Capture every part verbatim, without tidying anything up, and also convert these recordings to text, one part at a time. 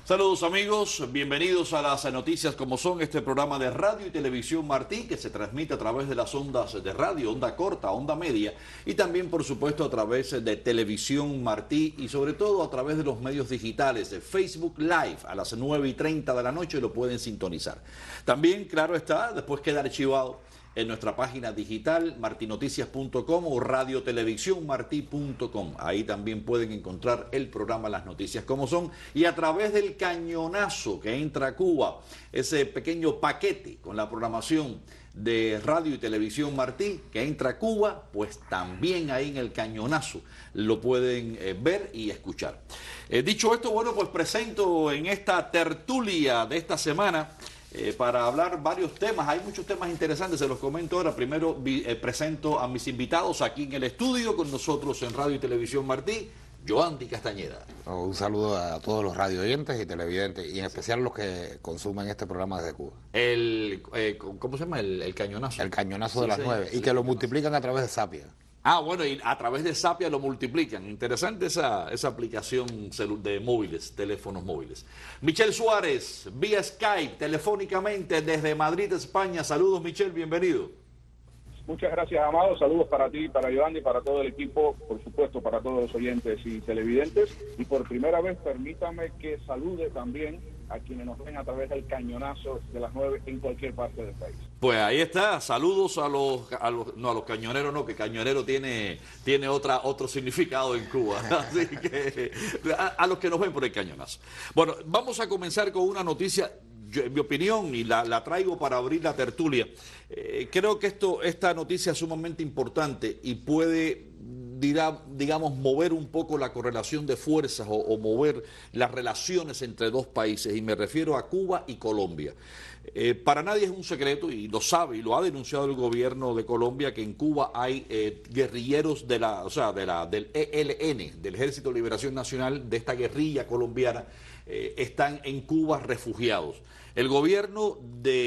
Saludos amigos, bienvenidos a las noticias como son, este programa de radio y televisión Martí que se transmite a través de las ondas de radio, onda corta, onda media y también por supuesto a través de televisión Martí y sobre todo a través de los medios digitales de Facebook Live a las nueve y treinta de la noche lo pueden sintonizar. También, claro está, después queda archivado en nuestra página digital martinoticias punto com o radiotelevisiónmartí punto com. Ahí también pueden encontrar el programa Las Noticias como son y a través del cañonazo que entra a Cuba, ese pequeño paquete con la programación de radio y televisión Martí que entra a Cuba, pues también ahí en el cañonazo lo pueden eh, ver y escuchar. Eh, dicho esto, bueno, pues presento en esta tertulia de esta semana Eh, para hablar varios temas. Hay muchos temas interesantes, se los comento ahora. Primero vi, eh, presento a mis invitados aquí en el estudio con nosotros en Radio y Televisión Martí, Yoandi Castañeda. Un saludo a todos los radio oyentes y televidentes, y en especial los que consumen este programa desde Cuba. El, eh, ¿Cómo se llama? El, el cañonazo. El cañonazo sí, de las sí, nueve, sí, y que sí, lo sí, multiplican a través de Sapia. Ah, bueno, y a través de Sapia lo multiplican. Interesante esa, esa aplicación de móviles, teléfonos móviles. Michelle Suárez, vía Skype, telefónicamente desde Madrid, España. Saludos, Michelle, bienvenido. Muchas gracias, Amado. Saludos para ti, para Yoandi, para todo el equipo, por supuesto, para todos los oyentes y televidentes. Y por primera vez, permítame que salude también a quienes nos ven a través del cañonazo de las nueve en cualquier parte del país. Pues ahí está, saludos a los, a los no a los cañoneros, no, que cañonero tiene, tiene otra, otro significado en Cuba, así que a, a los que nos ven por el cañonazo. Bueno, vamos a comenzar con una noticia, yo, en mi opinión, y la, la traigo para abrir la tertulia. Eh, creo que esto, esta noticia es sumamente importante y puede, dirá, digamos, mover un poco la correlación de fuerzas o, o mover las relaciones entre dos países, y me refiero a Cuba y Colombia. Eh, para nadie es un secreto, y lo sabe y lo ha denunciado el gobierno de Colombia, que en Cuba hay eh, guerrilleros de la, o sea, de la, del E L N, del Ejército de Liberación Nacional, de esta guerrilla colombiana, eh, están en Cuba refugiados. El gobierno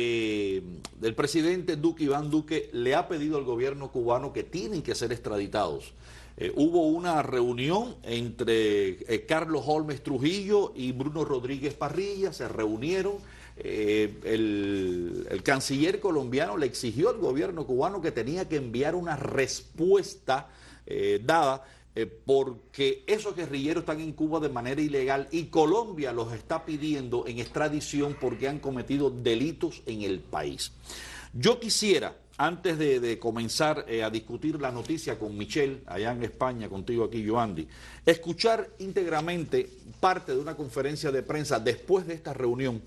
de, del presidente Duque, Iván Duque, le ha pedido al gobierno cubano que tienen que ser extraditados. Eh, hubo una reunión entre eh, Carlos Holmes Trujillo y Bruno Rodríguez Parrilla, se reunieron. Eh, el, el canciller colombiano le exigió al gobierno cubano que tenía que enviar una respuesta eh, dada eh, porque esos guerrilleros están en Cuba de manera ilegal y Colombia los está pidiendo en extradición porque han cometido delitos en el país. Yo quisiera, antes de, de comenzar eh, a discutir la noticia con Michelle, allá en España, contigo aquí, Yoandi, escuchar íntegramente parte de una conferencia de prensa después de esta reunión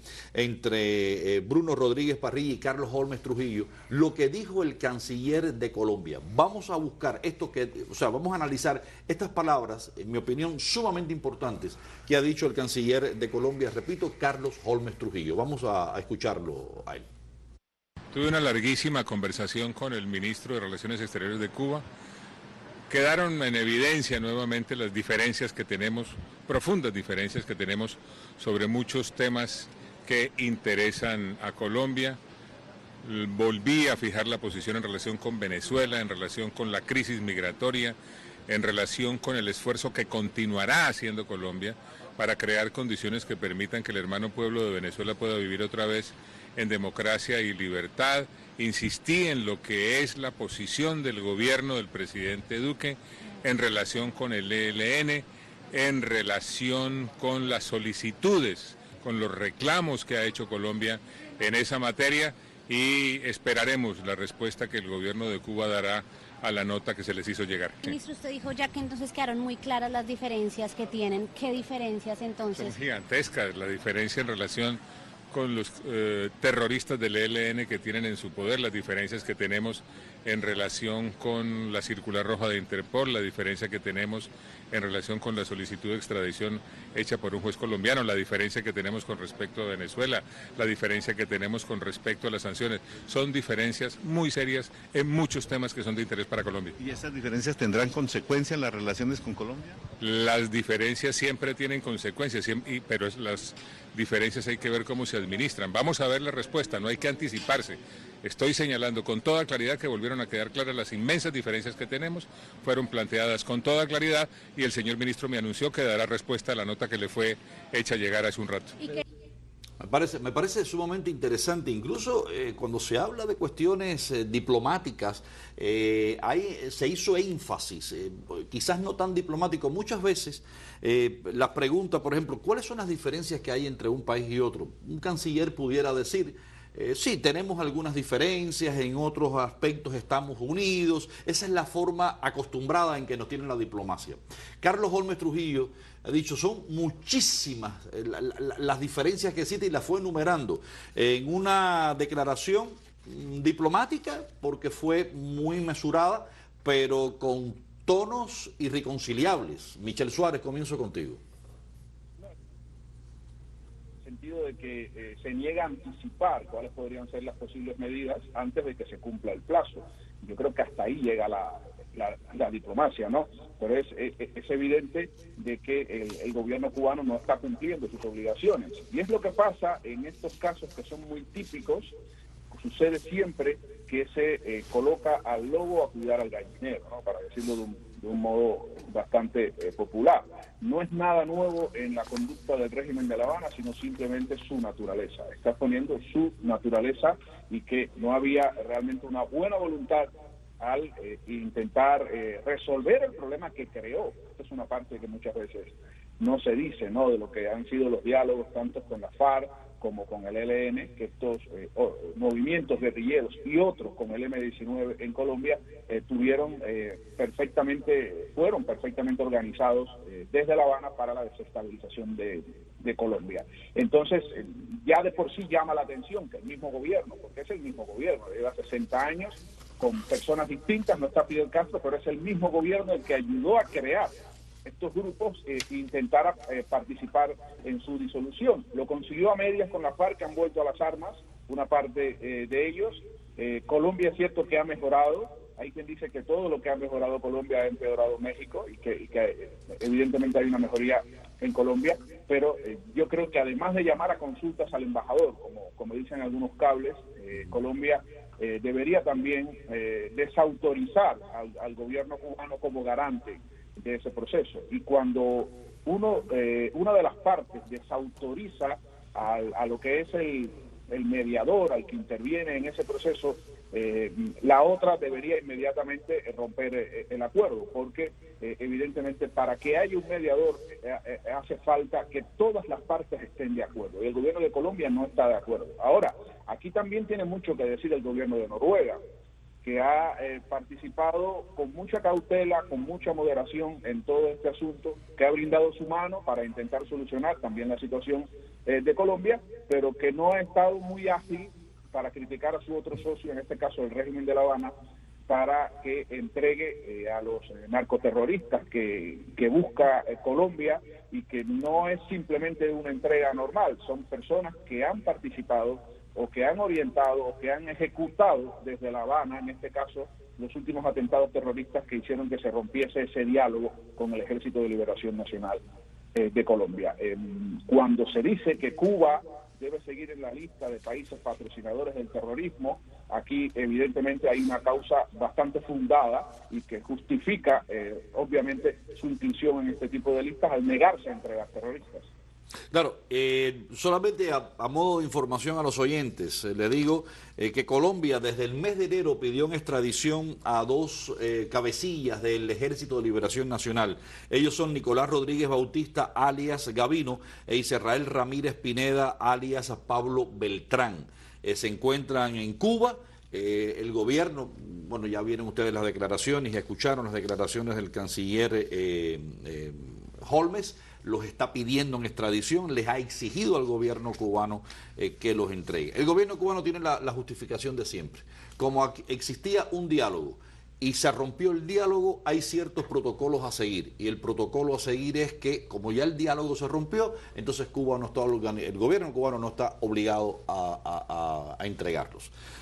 entre eh, Bruno Rodríguez Parrilla y Carlos Holmes Trujillo, lo que dijo el canciller de Colombia. Vamos a buscar esto que, o sea, vamos a analizar estas palabras, en mi opinión, sumamente importantes, que ha dicho el canciller de Colombia, repito, Carlos Holmes Trujillo. Vamos a, a escucharlo a él. Tuve una larguísima conversación con el ministro de Relaciones Exteriores de Cuba. Quedaron en evidencia nuevamente las diferencias que tenemos, profundas diferencias que tenemos sobre muchos temas que interesan a Colombia. Volví a fijar la posición en relación con Venezuela, en relación con la crisis migratoria, en relación con el esfuerzo que continuará haciendo Colombia para crear condiciones que permitan que el hermano pueblo de Venezuela pueda vivir otra vez en democracia y libertad. Insistí en lo que es la posición del gobierno del presidente Duque en relación con el E L N, en relación con las solicitudes, con los reclamos que ha hecho Colombia en esa materia, y esperaremos la respuesta que el gobierno de Cuba dará a la nota que se les hizo llegar. Ministro, usted dijo ya que entonces quedaron muy claras las diferencias que tienen. ¿Qué diferencias entonces? Son gigantescas, la diferencia en relación con los eh, terroristas del E L N que tienen en su poder, las diferencias que tenemos en relación con la circular roja de Interpol, la diferencia que tenemos en relación con la solicitud de extradición hecha por un juez colombiano, la diferencia que tenemos con respecto a Venezuela, la diferencia que tenemos con respecto a las sanciones. Son diferencias muy serias en muchos temas que son de interés para Colombia. ¿Y esas diferencias tendrán consecuencia en las relaciones con Colombia? Las diferencias siempre tienen consecuencias, pero las diferencias hay que ver cómo se administran. Vamos a ver la respuesta, no hay que anticiparse. Estoy señalando con toda claridad que volvieron a quedar claras las inmensas diferencias que tenemos, fueron planteadas con toda claridad y el señor ministro me anunció que dará respuesta a la nota que le fue hecha llegar hace un rato. Me parece, me parece sumamente interesante, incluso eh, cuando se habla de cuestiones eh, diplomáticas, eh, hay, se hizo énfasis, eh, quizás no tan diplomático, muchas veces eh, la pregunta, por ejemplo, ¿cuáles son las diferencias que hay entre un país y otro? Un canciller pudiera decir, Eh, sí, tenemos algunas diferencias, en otros aspectos estamos unidos, esa es la forma acostumbrada en que nos tiene la diplomacia. Carlos Holmes Trujillo ha dicho, son muchísimas eh, la, la, las diferencias que existen y las fue enumerando en una declaración mm, diplomática, porque fue muy mesurada, pero con tonos irreconciliables. Michel Suárez, comienzo contigo. Sentido de que eh, se niega a anticipar cuáles podrían ser las posibles medidas antes de que se cumpla el plazo. Yo creo que hasta ahí llega la, la, la diplomacia, ¿no? Pero es, es, es evidente de que el, el gobierno cubano no está cumpliendo sus obligaciones. Y es lo que pasa en estos casos que son muy típicos. Sucede siempre que se eh, coloca al lobo a cuidar al gallinero, ¿no? Para decirlo de un, de un modo bastante eh, popular. No es nada nuevo en la conducta del régimen de La Habana, sino simplemente su naturaleza. Está poniendo su naturaleza y que no había realmente una buena voluntad al eh, intentar eh, resolver el problema que creó. Esta es una parte que muchas veces no se dice, ¿no? De lo que han sido los diálogos tanto con la FARC como con el E L N, que estos eh, oh, movimientos guerrilleros y otros como el eme diecinueve en Colombia eh, tuvieron eh, perfectamente, fueron perfectamente organizados eh, desde La Habana para la desestabilización de, de Colombia. Entonces, eh, ya de por sí llama la atención que el mismo gobierno, porque es el mismo gobierno, lleva sesenta años con personas distintas, no está Fidel Castro, pero es el mismo gobierno el que ayudó a crear estos grupos eh, intentara eh, participar en su disolución. Lo consiguió a medias con la FARC, que han vuelto a las armas, una parte eh, de ellos. Eh, Colombia es cierto que ha mejorado, hay quien dice que todo lo que ha mejorado Colombia ha empeorado México y que, y que eh, evidentemente hay una mejoría en Colombia, pero eh, yo creo que además de llamar a consultas al embajador, como, como dicen algunos cables, eh, Colombia eh, debería también eh, desautorizar al, al gobierno cubano como garante de ese proceso. Y cuando uno eh, una de las partes desautoriza a, a lo que es el, el mediador, al que interviene en ese proceso, eh, la otra debería inmediatamente romper eh, el acuerdo, porque eh, evidentemente para que haya un mediador eh, eh, hace falta que todas las partes estén de acuerdo, y el gobierno de Colombia no está de acuerdo. Ahora, aquí también tiene mucho que decir el gobierno de Noruega, que ha eh, participado con mucha cautela, con mucha moderación en todo este asunto, que ha brindado su mano para intentar solucionar también la situación eh, de Colombia, pero que no ha estado muy ágil para criticar a su otro socio, en este caso el régimen de La Habana, para que entregue eh, a los eh, narcoterroristas que, que busca eh, Colombia, y que no es simplemente una entrega normal, son personas que han participado o que han orientado o que han ejecutado desde La Habana, en este caso, los últimos atentados terroristas que hicieron que se rompiese ese diálogo con el Ejército de Liberación Nacional eh, de Colombia. Eh, cuando se dice que Cuba debe seguir en la lista de países patrocinadores del terrorismo, aquí evidentemente hay una causa bastante fundada y que justifica, eh, obviamente, su inclusión en este tipo de listas al negarse a entregar terroristas. Claro, eh, solamente a, a modo de información a los oyentes, eh, le digo eh, que Colombia desde el mes de enero pidió en extradición a dos eh, cabecillas del Ejército de Liberación Nacional. Ellos son Nicolás Rodríguez Bautista, alias Gavino, e Israel Ramírez Pineda, alias Pablo Beltrán. Eh, se encuentran en Cuba. Eh, el gobierno, bueno, ya vieron ustedes las declaraciones y escucharon las declaraciones del canciller eh, eh, Holmes. Los está pidiendo en extradición, les ha exigido al gobierno cubano eh, que los entregue. El gobierno cubano tiene la, la justificación de siempre. Como aquí existía un diálogo y se rompió el diálogo, hay ciertos protocolos a seguir. Y el protocolo a seguir es que, como ya el diálogo se rompió, entonces Cuba no está, el gobierno cubano no está obligado a, a, a, a entregarlos.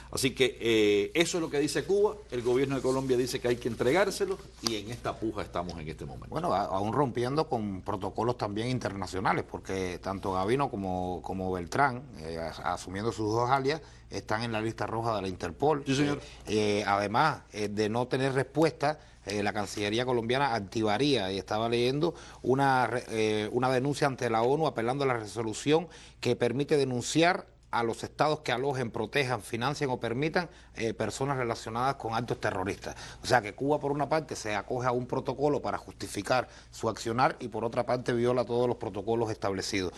Así que eh, eso es lo que dice Cuba, el gobierno de Colombia dice que hay que entregárselos y en esta puja estamos en este momento. Bueno, a, aún rompiendo con protocolos también internacionales, porque tanto Gavino como, como Beltrán, eh, asumiendo sus dos alias, están en la lista roja de la Interpol. Sí, señor. Eh, eh, además eh, de no tener respuesta, eh, la Cancillería colombiana activaría, y estaba leyendo, una, eh, una denuncia ante la ONU apelando a la resolución que permite denunciar a los estados que alojen, protejan, financien o permitan eh, personas relacionadas con actos terroristas. O sea que Cuba, por una parte, se acoge a un protocolo para justificar su accionar y por otra parte viola todos los protocolos establecidos.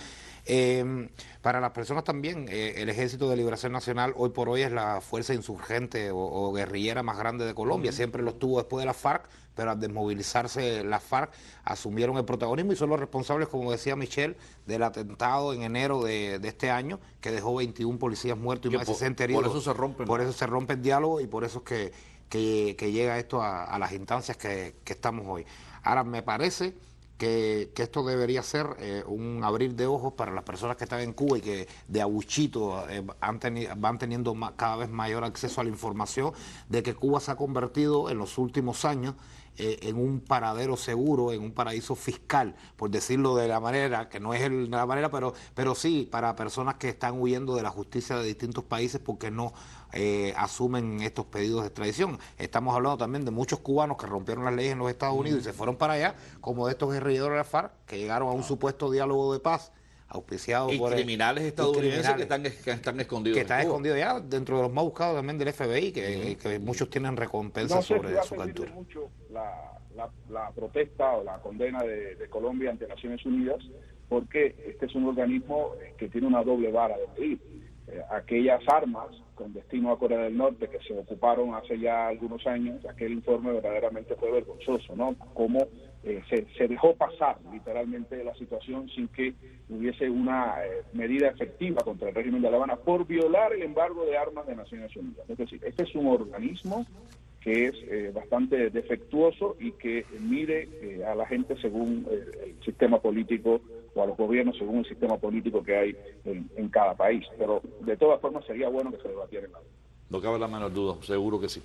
Eh, para las personas también, eh, el Ejército de Liberación Nacional hoy por hoy es la fuerza insurgente o, o guerrillera más grande de Colombia. Siempre lo estuvo después de la FARC, pero al desmovilizarse la FARC asumieron el protagonismo y son los responsables, como decía Michelle, del atentado en enero de, de este año que dejó veintiún policías muertos y más de sesenta heridos. Por eso se rompe. Por eso se rompe el diálogo y por eso es que, que, que llega esto a, a las instancias que, que estamos hoy. Ahora, me parece que, que esto debería ser eh, un abrir de ojos para las personas que están en Cuba y que de abuchito eh, han teni van teniendo más, cada vez mayor acceso a la información de que Cuba se ha convertido en los últimos años eh, en un paradero seguro, en un paraíso fiscal, por decirlo de la manera, que no es el, la manera, pero, pero sí para personas que están huyendo de la justicia de distintos países porque no Eh, asumen estos pedidos de extradición. Estamos hablando también de muchos cubanos que rompieron las leyes en los Estados Unidos y se fueron para allá, como de estos guerrilleros de la FARC que llegaron a un supuesto diálogo de paz auspiciado y por criminales el, estadounidenses criminales, que, están, que están escondidos que en están Cuba. escondidos ya dentro de los más buscados también del F B I, que, que muchos tienen recompensa No sé sobre si va a su servirle captura. mucho la, la, la protesta o la condena de, de Colombia ante Naciones Unidas, porque este es un organismo que tiene una doble vara de medir. Eh, aquellas armas con destino a Corea del Norte que se ocuparon hace ya algunos años, aquel informe verdaderamente fue vergonzoso, ¿no? Cómo eh, se, se dejó pasar literalmente la situación sin que hubiese una eh, medida efectiva contra el régimen de La Habana por violar el embargo de armas de Naciones Unidas. Es decir, este es un organismo que es eh, bastante defectuoso y que mide eh, a la gente según eh, el sistema político o a los gobiernos según el sistema político que hay en, en cada país. Pero de todas formas sería bueno que se debatiera en la vida. No cabe la menor duda, seguro que sí.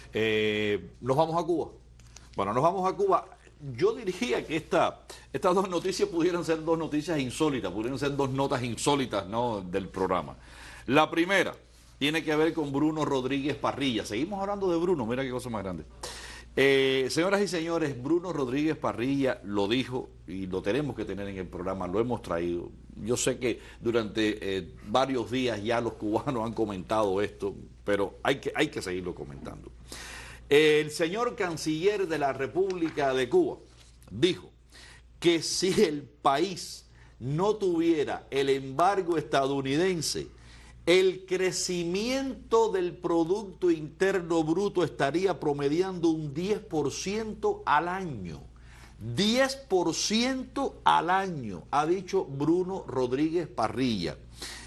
Eh, ¿Nos vamos a Cuba? Bueno, nos vamos a Cuba. Yo diría que esta, estas dos noticias pudieran ser dos noticias insólitas, pudieran ser dos notas insólitas, ¿no?, del programa. La primera tiene que ver con Bruno Rodríguez Parrilla. Seguimos hablando de Bruno, mira qué cosa más grande. Eh, señoras y señores, Bruno Rodríguez Parrilla lo dijo y lo tenemos que tener en el programa, lo hemos traído. Yo sé que durante eh, varios días ya los cubanos han comentado esto, pero hay que, hay que seguirlo comentando. El señor canciller de la República de Cuba dijo que si el país no tuviera el embargo estadounidense, el crecimiento del Producto Interno Bruto estaría promediando un diez por ciento al año. diez por ciento al año, ha dicho Bruno Rodríguez Parrilla.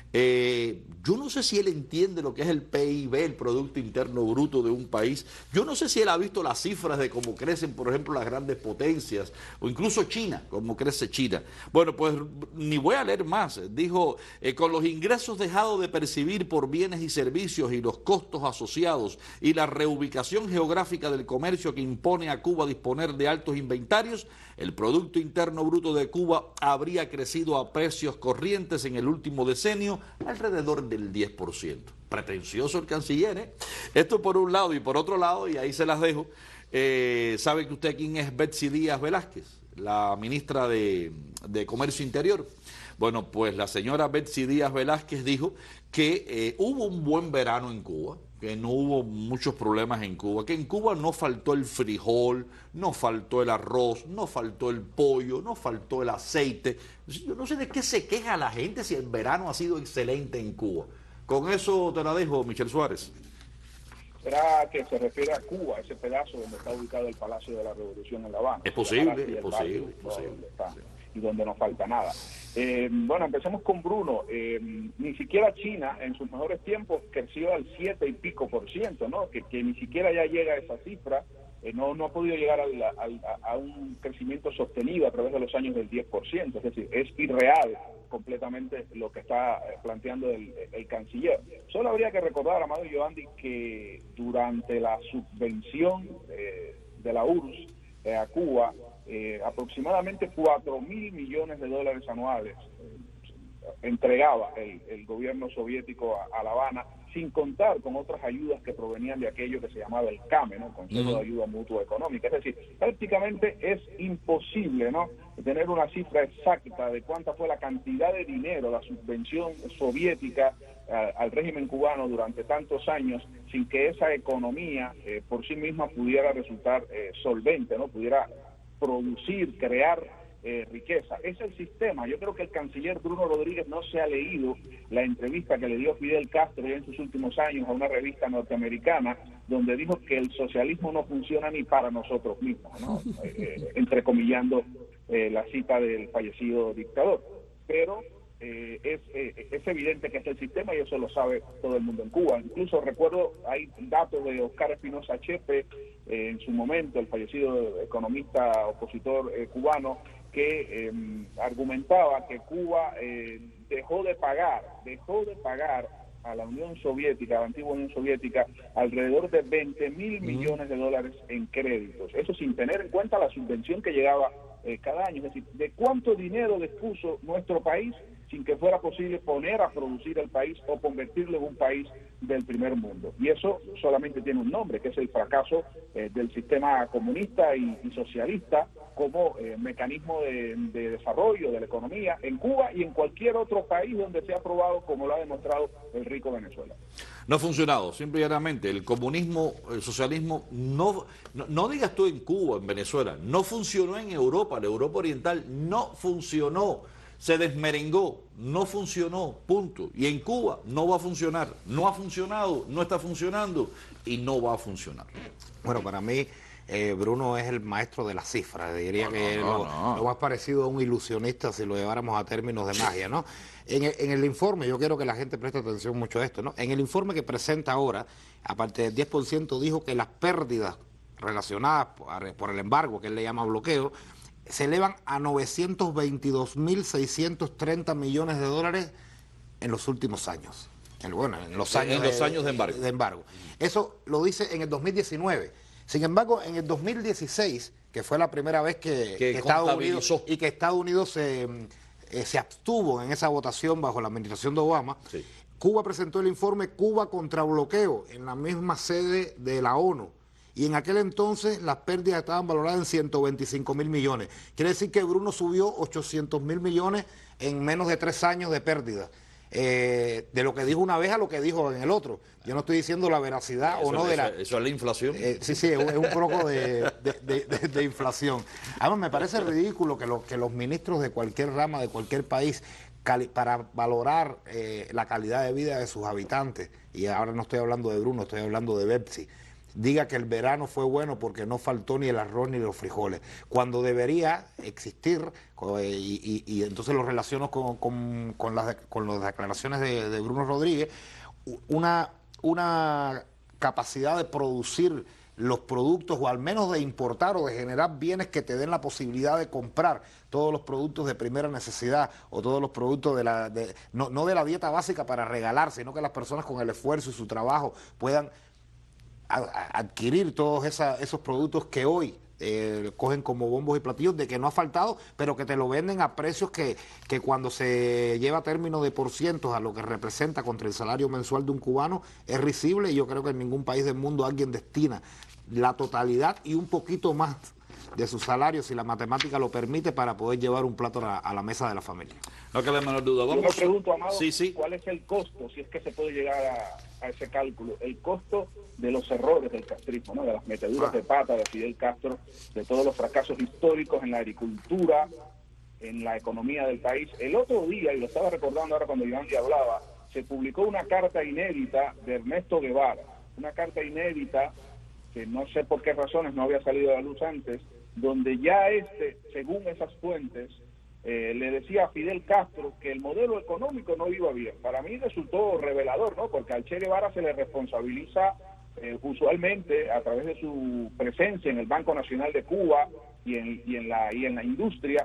Eh, yo no sé si él entiende lo que es el P I B, el Producto Interno Bruto de un país. Yo no sé si él ha visto las cifras de cómo crecen, por ejemplo, las grandes potencias, o incluso China, cómo crece China. Bueno, pues ni voy a leer más. Dijo, eh, con los ingresos dejados de percibir por bienes y servicios y los costos asociados y la reubicación geográfica del comercio que impone a Cuba disponer de altos inventarios, el Producto Interno Bruto de Cuba habría crecido a precios corrientes en el último decenio alrededor del diez por ciento. Pretencioso el canciller, ¿eh? Esto por un lado, y por otro lado, y ahí se las dejo, eh, ¿sabe que usted quién es Betsy Díaz Velázquez? La ministra de, de Comercio Interior. Bueno, pues la señora Betsy Díaz Velázquez dijo que eh, hubo un buen verano en Cuba, que no hubo muchos problemas en Cuba, que en Cuba no faltó el frijol, no faltó el arroz, no faltó el pollo, no faltó el aceite. Yo no sé de qué se queja la gente si el verano ha sido excelente en Cuba. Con eso te la dejo, Michelle Suárez. ¿Será que se refiere a Cuba, ese pedazo donde está ubicado el Palacio de la Revolución en La Habana? Es posible, es posible, es posible. Y donde no falta nada. Eh, bueno, empecemos con Bruno. Eh, ni siquiera China en sus mejores tiempos creció al siete y pico por ciento, ¿no? Que, que ni siquiera ya llega a esa cifra. Eh, no, no ha podido llegar al, al, a un crecimiento sostenido a través de los años del diez por ciento. Es decir, es irreal completamente lo que está planteando el, el canciller. Solo habría que recordar, Amado y Yoandi, que durante la subvención eh, de la U R S S eh, a Cuba, eh, aproximadamente cuatro mil millones de dólares anuales eh, entregaba el, el gobierno soviético a, a La Habana, sin contar con otras ayudas que provenían de aquello que se llamaba el C A M E, ¿no? Consejo de Ayuda Mutua Económica. Es decir, prácticamente es imposible, ¿no?, tener una cifra exacta de cuánta fue la cantidad de dinero, la subvención soviética eh, al régimen cubano durante tantos años, sin que esa economía eh, por sí misma pudiera resultar eh, solvente, ¿no?, pudiera producir, crear Eh, riqueza. Es el sistema. Yo creo que el canciller Bruno Rodríguez no se ha leído la entrevista que le dio Fidel Castro en sus últimos años a una revista norteamericana, donde dijo que el socialismo no funciona ni para nosotros mismos, ¿no? eh, eh, entrecomillando eh, la cita del fallecido dictador. Pero eh, es, eh, es evidente que es el sistema y eso lo sabe todo el mundo en Cuba. Incluso recuerdo, hay datos de Oscar Espinosa Chepe, eh, en su momento, el fallecido economista opositor eh, cubano, que eh, argumentaba que Cuba eh, dejó de pagar, dejó de pagar a la Unión Soviética, a la antigua Unión Soviética, alrededor de veinte mil millones de dólares en créditos. Eso sin tener en cuenta la subvención que llegaba eh, cada año. Es decir, de cuánto dinero dispuso nuestro país sin que fuera posible poner a producir el país o convertirlo en un país del primer mundo. Y eso solamente tiene un nombre, que es el fracaso eh, del sistema comunista y, y socialista como eh, mecanismo de, de desarrollo de la economía en Cuba y en cualquier otro país donde se ha probado, como lo ha demostrado el rico Venezuela. No ha funcionado, simple y llanamente. El comunismo, el socialismo, no, no, no digas tú en Cuba, en Venezuela, no funcionó en Europa, la Europa Oriental no funcionó. Se desmerengó, no funcionó, punto. Y en Cuba no va a funcionar, no ha funcionado, no está funcionando y no va a funcionar. Bueno, para mí, eh, Bruno es el maestro de las cifras. Diría no, que no, lo, no. lo más parecido a un ilusionista si lo lleváramos a términos de magia, ¿no? En el, en el informe, yo quiero que la gente preste atención mucho a esto, ¿no? En el informe que presenta ahora, aparte del diez por ciento, dijo que las pérdidas relacionadas por, por el embargo, que él le llama bloqueo, se elevan a novecientos veintidós mil seiscientos treinta millones de dólares en los últimos años. En, bueno, en los años, en los años de, de, embargo. de embargo. Eso lo dice en el dos mil diecinueve. Sin embargo, en el dos mil dieciséis, que fue la primera vez que, que, que Estados Unidos y que Estados Unidos se, eh, se abstuvo en esa votación bajo la administración de Obama, sí. Cuba presentó el informe Cuba contra bloqueo en la misma sede de la ONU. Y en aquel entonces las pérdidas estaban valoradas en ciento veinticinco mil millones. Quiere decir que Bruno subió ochocientos mil millones en menos de tres años de pérdida. Eh, de lo que dijo una vez a lo que dijo en el otro. Yo no estoy diciendo la veracidad eso, o no de eso, la... Eso es la inflación. Eh, sí, sí, es un, es un poco de, de, de, de, de inflación. Además, me parece ridículo que, lo, que los ministros de cualquier rama, de cualquier país, cali, para valorar eh, la calidad de vida de sus habitantes, y ahora no estoy hablando de Bruno, estoy hablando de Bepsi, diga que el verano fue bueno porque no faltó ni el arroz ni los frijoles, cuando debería existir, y, y, y entonces lo relaciono con, con, con, las, con las declaraciones de, de Bruno Rodríguez, una, una capacidad de producir los productos, o al menos de importar o de generar bienes que te den la posibilidad de comprar todos los productos de primera necesidad o todos los productos de la de, no, no de la dieta básica para regalar, sino que las personas con el esfuerzo y su trabajo puedan adquirir todos esa, esos productos que hoy eh, cogen como bombos y platillos, de que no ha faltado, pero que te lo venden a precios que, que cuando se lleva a término de por cientos a lo que representa contra el salario mensual de un cubano es risible, y yo creo que en ningún país del mundo alguien destina la totalidad y un poquito más de su salario, si la matemática lo permite, para poder llevar un plato a, a la mesa de la familia. No queda la menor duda. Vamos. Yo me pregunto, Amado, sí, sí. ¿cuál es el costo, si es que se puede llegar a, a ese cálculo? El costo de los errores del castrismo, ¿no? De las meteduras ah. de pata de Fidel Castro, de todos los fracasos históricos en la agricultura, en la economía del país. El otro día, y lo estaba recordando ahora cuando Iván ya hablaba, se publicó una carta inédita de Ernesto Guevara, una carta inédita que no sé por qué razones no había salido a la luz antes, donde ya este, según esas fuentes, eh, le decía a Fidel Castro que el modelo económico no iba bien. Para mí resultó revelador, ¿no? Porque al Che Guevara se le responsabiliza eh, usualmente a través de su presencia en el Banco Nacional de Cuba y en, y en, la, y en la industria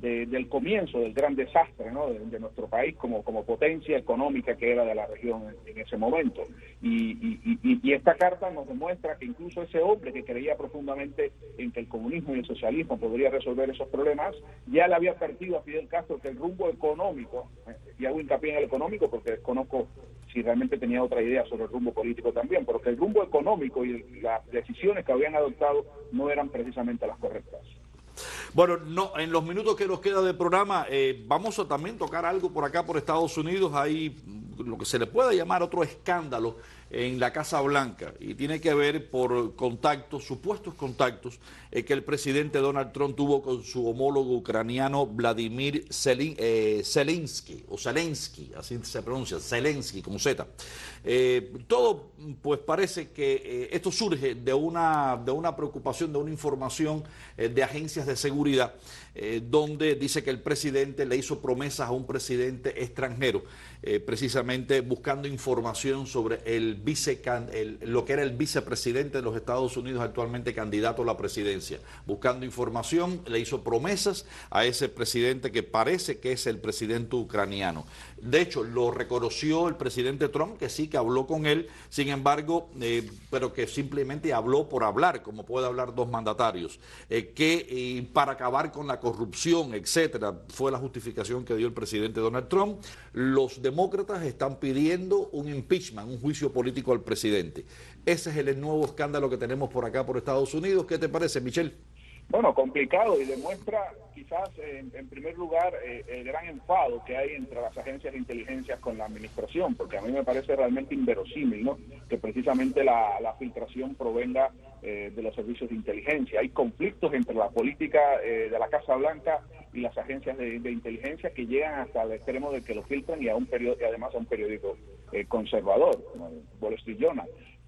de, del comienzo del gran desastre, ¿no?, de, de nuestro país como, como potencia económica que era de la región en, en ese momento. Y, y, y, y esta carta nos demuestra que incluso ese hombre que creía profundamente en que el comunismo y el socialismo podría resolver esos problemas, ya le había advertido a Fidel Castro que el rumbo económico, eh, y hago hincapié en el económico porque desconozco si realmente tenía otra idea sobre el rumbo político también, pero que el rumbo económico y las decisiones que habían adoptado no eran precisamente las correctas. Bueno, no, en los minutos que nos queda de programa, eh, vamos a también tocar algo por acá, por Estados Unidos. Hay lo que se le puede llamar otro escándalo en la Casa Blanca y tiene que ver por contactos, supuestos contactos, eh, que el presidente Donald Trump tuvo con su homólogo ucraniano Vladimir Zelin, eh, Zelensky, o Zelensky, así se pronuncia, Zelensky, como Z. Eh, todo, pues parece que eh, esto surge de una, de una preocupación, de una información eh, de agencias de seguridad, eh, donde dice que el presidente le hizo promesas a un presidente extranjero, eh, precisamente buscando información sobre el vice, el, lo que era el vicepresidente de los Estados Unidos, actualmente candidato a la presidencia. Buscando información, le hizo promesas a ese presidente que parece que es el presidente ucraniano. De hecho, lo reconoció el presidente Trump, que sí, que habló con él, sin embargo, eh, pero que simplemente habló por hablar, como puede hablar dos mandatarios, eh, que eh, para acabar con la corrupción, etcétera, fue la justificación que dio el presidente Donald Trump. Los demócratas están pidiendo un impeachment, un juicio político al presidente. Ese es el nuevo escándalo que tenemos por acá, por Estados Unidos. ¿Qué te parece, Michelle? Bueno, complicado, y demuestra quizás en, en primer lugar eh, el gran enfado que hay entre las agencias de inteligencia con la administración, porque a mí me parece realmente inverosímil, ¿no?, que precisamente la, la filtración provenga eh, de los servicios de inteligencia. Hay conflictos entre la política eh, de la Casa Blanca y las agencias de, de inteligencia que llegan hasta el extremo de que lo filtran y a un periódico, y además a un periódico eh, conservador, como el Wall Street Journal.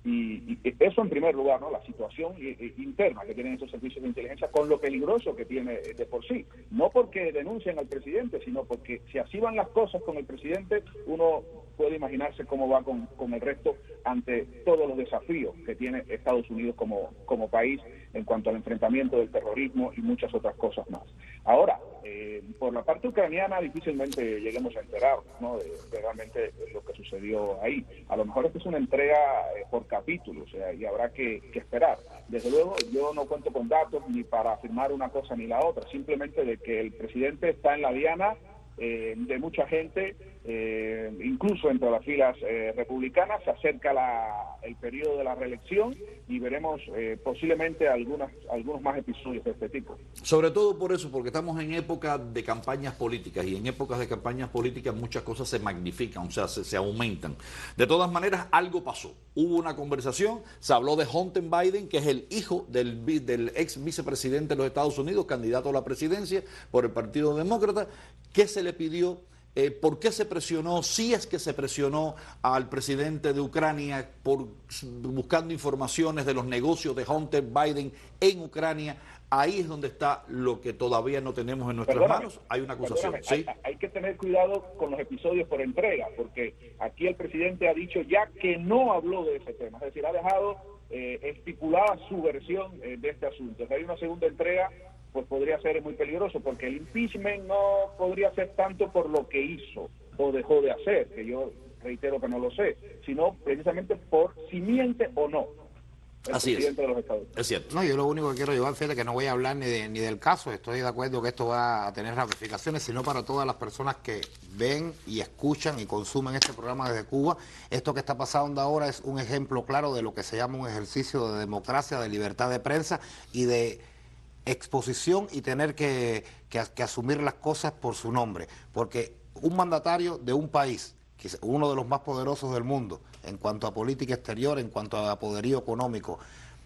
Y, y eso en primer lugar, ¿no?, la situación interna que tienen esos servicios de inteligencia con lo peligroso que tiene de por sí. No porque denuncien al presidente, sino porque si así van las cosas con el presidente, uno puede imaginarse cómo va con, con el resto ante todos los desafíos que tiene Estados Unidos como, como país en cuanto al enfrentamiento del terrorismo y muchas otras cosas más. Ahora, eh, por la parte ucraniana difícilmente lleguemos a enterarnos, ¿no?, de, de realmente lo que sucedió ahí. A lo mejor esta es una entrega eh, por capítulos, o sea, y habrá que, que esperar. Desde luego, yo no cuento con datos ni para afirmar una cosa ni la otra, simplemente de que el presidente está en la diana eh, de mucha gente, eh, incluso entre las filas eh, republicanas. Se acerca la, el periodo de la reelección y veremos eh, posiblemente algunas, algunos más episodios de este tipo. Sobre todo por eso, porque estamos en época de campañas políticas, y en épocas de campañas políticas muchas cosas se magnifican, o sea, se, se aumentan. De todas maneras, algo pasó. Hubo una conversación, se habló de Hunter Biden, que es el hijo del, del ex vicepresidente de los Estados Unidos, candidato a la presidencia por el Partido Demócrata. ¿Qué se le pidió? Eh, ¿Por qué se presionó, si es que se presionó al presidente de Ucrania por buscando informaciones de los negocios de Hunter Biden en Ucrania? Ahí es donde está lo que todavía no tenemos en nuestras Perdóname, manos. Hay una acusación. ¿Sí? Hay, hay que tener cuidado con los episodios por entrega, porque aquí el presidente ha dicho ya que no habló de ese tema, es decir, ha dejado eh, estipulada su versión eh, de este asunto. Si hay una segunda entrega, pues podría ser muy peligroso, porque el impeachment no podría ser tanto por lo que hizo o dejó de hacer, que yo reitero que no lo sé, sino precisamente por si miente o no el Así presidente es. de los Estados Unidos. Es cierto. No, yo lo único que quiero llevar, fíjate que no voy a hablar ni, de, ni del caso, estoy de acuerdo que esto va a tener ramificaciones, sino para todas las personas que ven y escuchan y consumen este programa desde Cuba. Esto que está pasando ahora es un ejemplo claro de lo que se llama un ejercicio de democracia, de libertad de prensa y de exposición, y tener que, que, que asumir las cosas por su nombre, porque un mandatario de un país, que es uno de los más poderosos del mundo en cuanto a política exterior, en cuanto a poderío económico,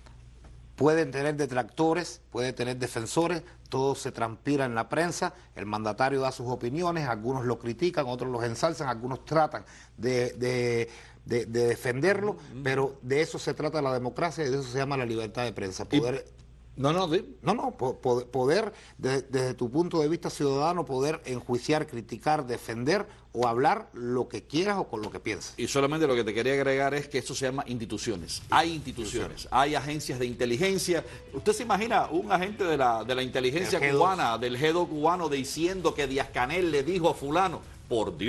pueden tener detractores, puede tener defensores, todo se transpira en la prensa, el mandatario da sus opiniones, algunos lo critican, otros los ensalzan, algunos tratan de, de, de, de defenderlo, pero de eso se trata la democracia y de eso se llama la libertad de prensa, poder... Y... No, no, de- no, no, po- po- poder, de- desde tu punto de vista ciudadano, poder enjuiciar, criticar, defender o hablar lo que quieras o con lo que pienses. Y solamente lo que te quería agregar es que esto se llama instituciones. Hay instituciones, hay agencias de inteligencia. ¿Usted se imagina un agente de la, de la inteligencia Del G dos. cubana, del G dos cubano, diciendo que Díaz-Canel le dijo a fulano? Por Dios.